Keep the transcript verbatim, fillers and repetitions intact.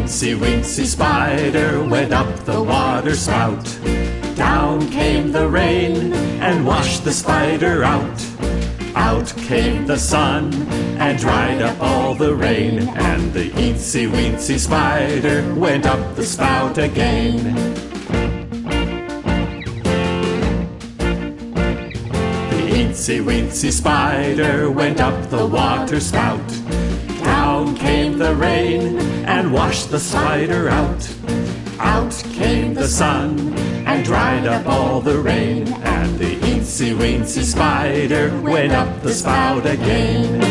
teensy weensy spider went up the water spout. Down came the rain and washed the spider out. Out came the sun and dried up all the rain, and the eensy weensy spider went up the spout again. The eensy weensy spider went up the water spout. Down came the rain and washed the spider out. Out came the sun and dried up all the rain, and the eensy weensy spider went up the spout again.